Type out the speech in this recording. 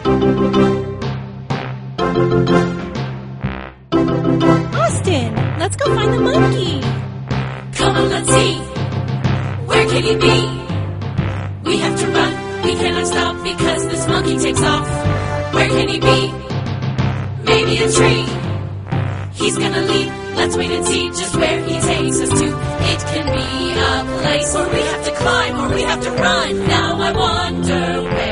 Austin, let's go find the monkey. Come on, let's see. Where can he be? We have to run. We cannot stop because this monkey takes off. Where can he be? Maybe a tree. He's gonna leap. Let's wait and see just where he takes us to. It can be a place where we have to climb or we have to run. Now I wonder where